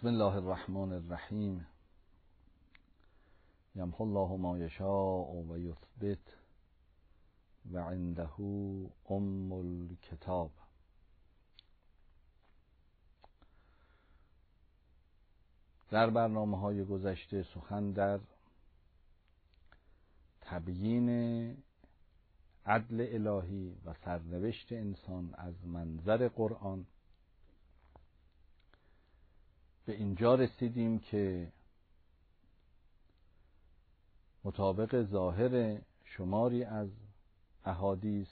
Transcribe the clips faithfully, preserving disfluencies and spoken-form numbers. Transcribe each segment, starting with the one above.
بسم الله الرحمن الرحیم. یمحو الله ما یشاء و یثبت و عنده ام الکتاب. در برنامه‌های گذشته سخن در تبیین عدل الهی و سرنوشت انسان از منظر قرآن به اینجا رسیدیم که مطابق ظاهر شماری از احادیث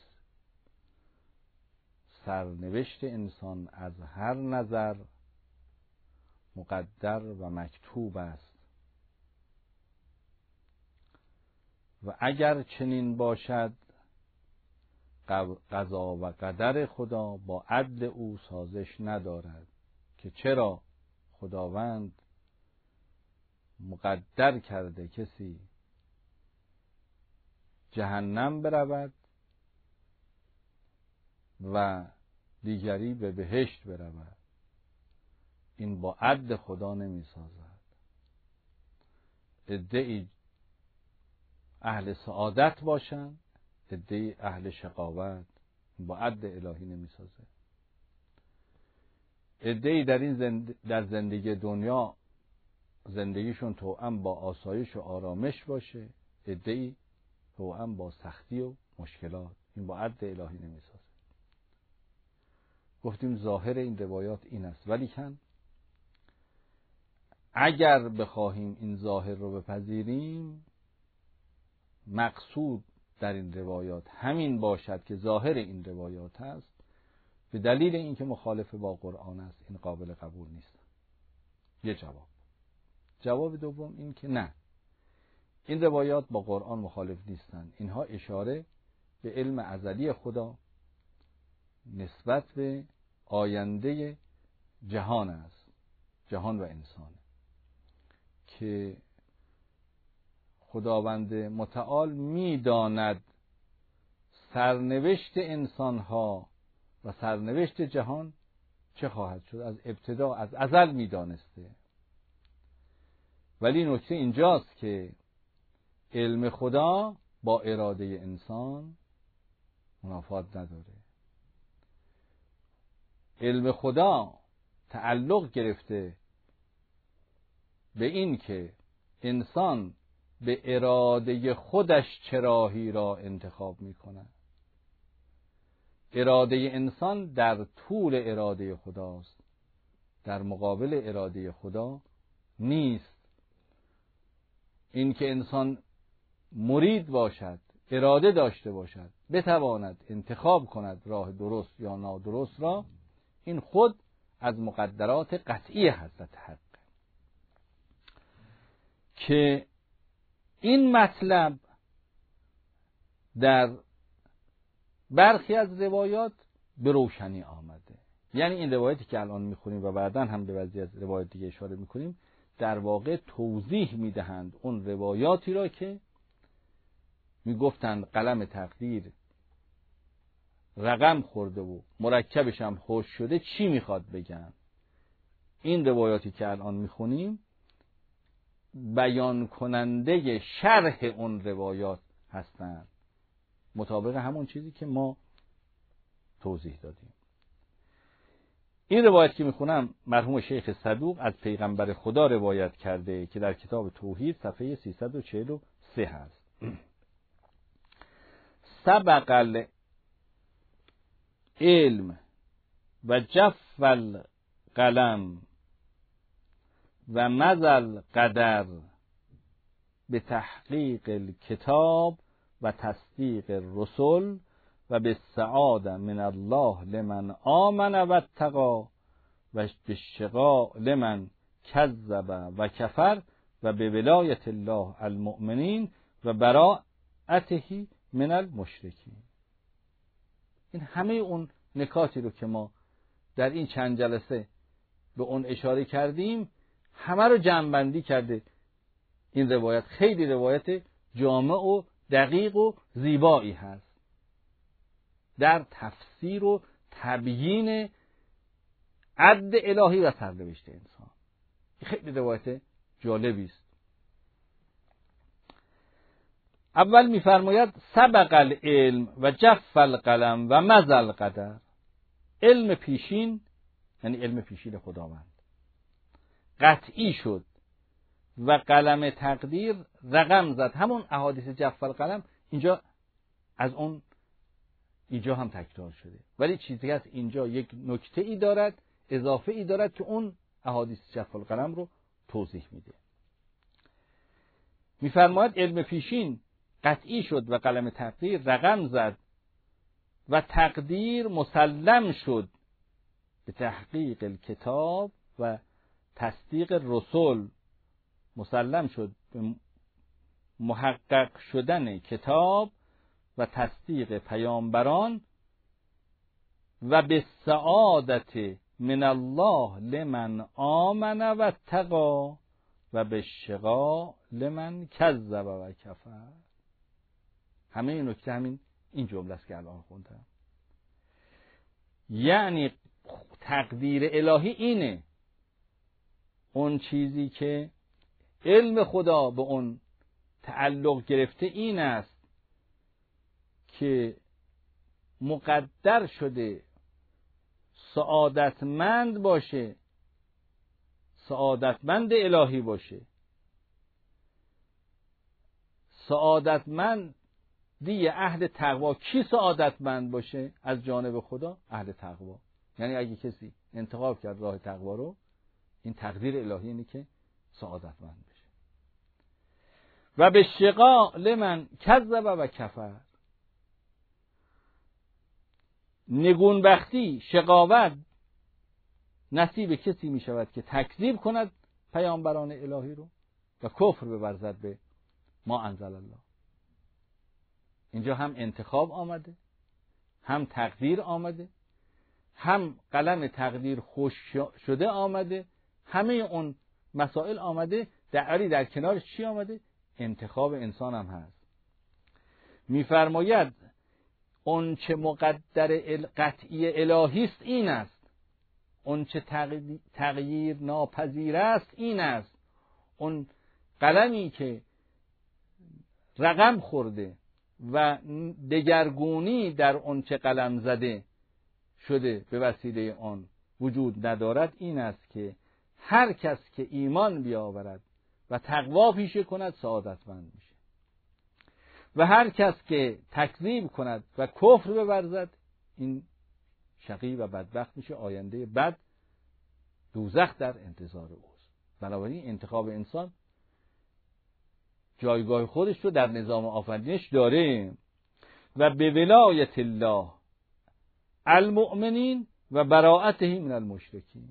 سرنوشت انسان از هر نظر مقدر و مکتوب است و اگر چنین باشد قضا و قدر خدا با عدل او سازش ندارد که چرا خداوند مقدر کرده کسی جهنم برود و دیگری به بهشت برود. این با عدل خدا نمی سازد. عده‌ای اهل سعادت باشند، عده‌ای اهل شقاوت. این با عدل الهی نمی سازد. عده‌ای در این زند... در زندگی دنیا زندگیشون توأم با آسایش و آرامش باشه، عده‌ای توأم با سختی و مشکلات. این با عدل الهی نمیسازه. گفتیم ظاهر این روایات این است، ولی کن اگر بخواهیم این ظاهر رو بپذیریم، مقصود در این روایات همین باشد که ظاهر این روایات هست، به دلیل اینکه مخالف با قرآن است این قابل قبول نیست. یه جواب. جواب دوم این که نه، این روایات با قرآن مخالف نیستند. اینها اشاره به علم ازلی خدا نسبت به آینده جهان است، جهان و انسان، که خداوند متعال میداند سرنوشت انسانها و سرنوشت جهان چه خواهد شد. از ابتدا، از ازل میدانسته. ولی نکته اینجاست که علم خدا با اراده انسان منافات نداره. علم خدا تعلق گرفته به این که انسان به اراده خودش چه راهی را انتخاب میکنه. اراده انسان در طول اراده خداست، در مقابل اراده خدا نیست. این که انسان مرید باشد، اراده داشته باشد، بتواند انتخاب کند راه درست یا نادرست را، این خود از مقدرات قطعی حضرت حق. که این مطلب در برخی از روایات به روشنی آمده. یعنی این روایتی که الان میخونیم و بعداً هم به بعضی از روایات دیگه اشاره میکنیم، در واقع توضیح میدهند اون روایاتی را که میگفتند قلم تقدیر رقم خورده و مرکبش هم خوش شده، چی میخواد بگن. این روایاتی که الان میخونیم بیان کننده شرح اون روایات هستند، مطابق همون چیزی که ما توضیح دادیم. این روایت که میخونم مرحوم شیخ صدوق از پیغمبر خدا روایت کرده که در کتاب توحید صفحه سیصد و چهل و سه هست. سبق العلم و جف القلم و مضى قدر به تحقیق الکتاب و تصدیق الرسل و به سعاده من الله لمن آمن و اتقى و به شقاء لمن کذب و کفر و به ولایت الله المؤمنین و براءته من المشرکین. این همه اون نکاتی رو که ما در این چند جلسه به اون اشاره کردیم همه رو جمع‌بندی کرده. این روایت خیلی روایت جامع و دقیق و زیبایی هست در تفسیر و تبیین عدل الهی و سرنوشت انسان. خیلی روایت جالبی است. اول می‌فرماید سبق العلم و جف القلم و مضى القدر. علم پیشین یعنی علم پیشین خداوند قطعی شد و قلم تقدیر رقم زد. همون احادیث جف القلم اینجا از اون اینجا هم تکرار شده، ولی چیزی هست اینجا یک نکته ای دارد، اضافه ای دارد که اون احادیث جف القلم رو توضیح میده. میفرماید علم پیشین قطعی شد و قلم تقدیر رقم زد و تقدیر مسلم شد به تحقیق الکتاب و تصدیق رسول. مسلم شد به محقق شدن کتاب و تصدیق پیامبران و به سعادت من الله لمن آمن و اتقی و به شقا لمن کذب و کفر. همه این نکته همین این جمله است که الان خوندم. یعنی تقدیر الهی اینه، اون چیزی که علم خدا به اون تعلق گرفته این است که مقدر شده سعادتمند باشه، سعادتمند الهی باشه. سعادتمند دیگه اهل تقوا. کی سعادتمند باشه از جانب خدا؟ اهل تقوا. یعنی اگه کسی انتخاب کرد راه تقوا رو، این تقدیر الهی اینه که سعادتمند بشه. و به شقا لمن کذب و کفر. نگونبختی، شقاوت نصیب کسی می شود که تکذیب کند پیامبران الهی رو و کفر بورزد به ما انزل الله. اینجا هم انتخاب آمده، هم تقدیر آمده، هم قلم تقدیر خوش شده آمده، همه اون مسائل آمده. در در کنارش چی آمده؟ انتخاب انسان هم هست. میفرماید اون چه مقدر قطعی الهی است این است، اون چه تغییر ناپذیر است این است. اون قلمی که رقم خورده و دگرگونی در اون چه قلم زده شده به وسیله آن وجود ندارد، این است که هر کس که ایمان بیاورد و تقوا پیشه کند سعادتمند میشه و هر کس که تکذیب کند و کفر بورزد این شقی و بدبخت میشه، آینده بد دوزخ در انتظار اوست. بنابراین انتخاب انسان جایگاه خودش رو در نظام آفرینش داره. و به ولایت الله المؤمنین و براءته من المشرکین.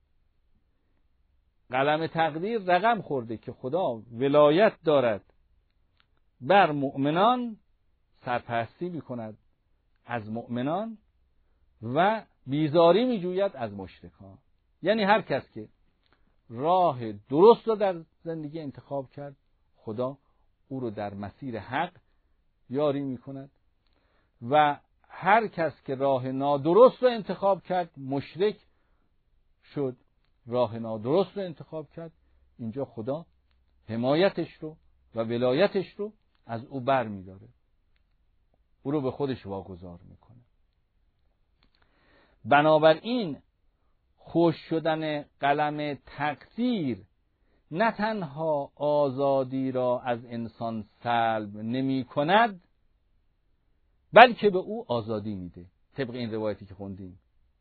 قلم تقدیر رقم خورده که خدا ولایت دارد بر مؤمنان، سرپرستی میکند از مؤمنان و بیزاری میجوید از مشرکان. یعنی هر کس که راه درست رو در زندگی انتخاب کرد، خدا او رو در مسیر حق یاری میکند و هر کس که راه نادرست رو انتخاب کرد، مشرک شد، راه نادرست رو انتخاب کرد، اینجا خدا حمایتش رو و ولایتش رو از او بر میداره، او رو به خودش واگذار میکنه. بنابراین خوش شدن قلم تقدیر نه تنها آزادی را از انسان سلب نمی کند، بلکه به او آزادی میده. طبق این روایتی که خوندیم،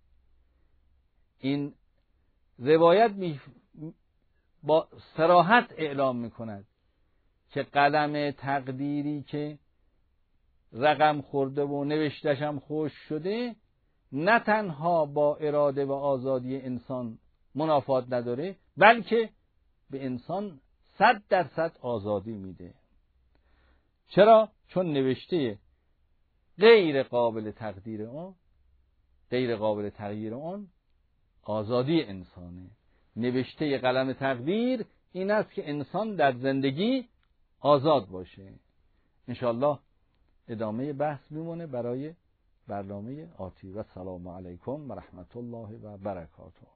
این روایت می با صراحت اعلام میکند که قلم تقدیری که رقم خورده و نوشتش هم خوش شده نه تنها با اراده و آزادی انسان منافات نداره، بلکه به انسان صد درصد آزادی میده. چرا؟ چون نوشته غیر قابل تقدیر اون، غیر قابل تغییر اون آزادی انسانه. نوشته قلم تقدیر این است که انسان در زندگی آزاد باشه. انشاءالله ادامه بحث میمونه برای برنامه آتی. و السلام علیکم و رحمت الله و برکاته.